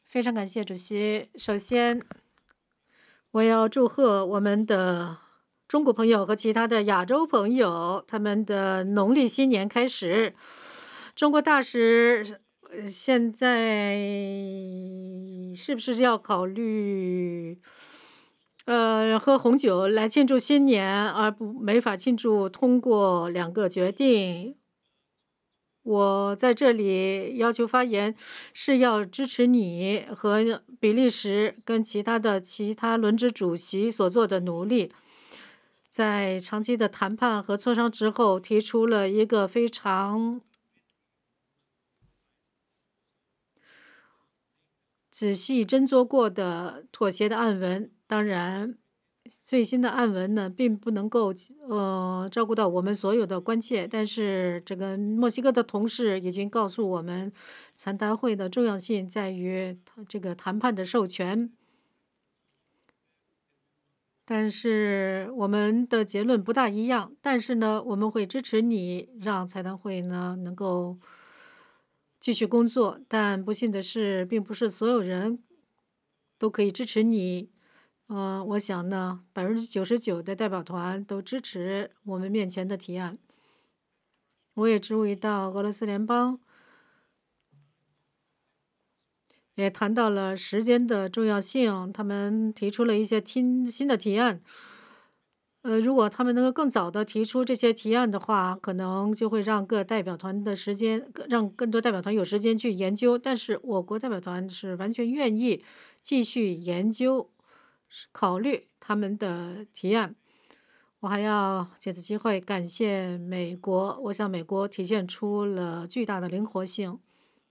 非常感谢主席。首先，我要祝贺我们的中国朋友和其他的亚洲朋友，他们的农历新年开始。中国大使现在是不是要考虑喝红酒来庆祝新年，而没法庆祝通过2个决定？我在这里要求发言，是要支持你和比利时跟其他轮值主席所做的努力，在长期的谈判和磋商之后，提出了一个非常仔细斟酌过的妥协的案文。当然，最新的案文呢，并不能够照顾到我们所有的关切，但是这个墨西哥的同事已经告诉我们，残谈会的重要性在于这个谈判的授权。但是我们的结论不大一样，但是呢，我们会支持你，让财谈会呢能够继续工作。但不幸的是，并不是所有人都可以支持你。我想呢，99%的代表团都支持我们面前的提案。我也注意到俄罗斯联邦也谈到了时间的重要性，他们提出了一些新的提案。如果他们能够更早的提出这些提案的话，可能就会让各代表团的时间，让更多代表团有时间去研究。但是我国代表团是完全愿意继续研究、考虑他们的提案。我还要借此机会感谢美国，我想美国体现出了巨大的灵活性，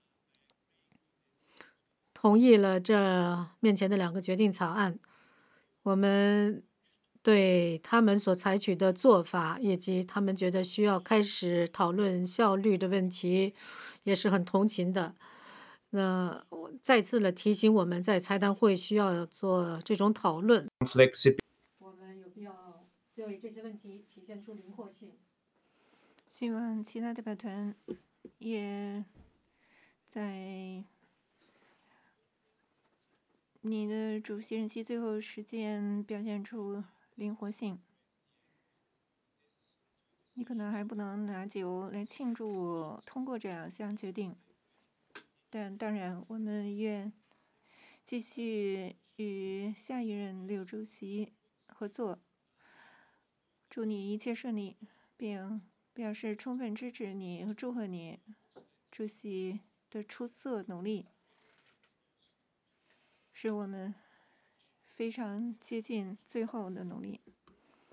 同意了这面前的2个决定草案。我们对他们所采取的做法，以及他们觉得需要开始讨论效率的问题，也是很同情的。那我再次的提醒我们在财谈会需要做这种讨论。我们有必要对这些问题体现出灵活性。 希望其他代表团也在你的主席任期最后时间表现出灵活性。你可能还不能拿酒来庆祝通过这2项决定，但当然我们愿继续与下一任刘主席合作。祝你一切顺利，并表示充分支持你和祝贺你主席的出色努力，使我们非常接近最后的努力。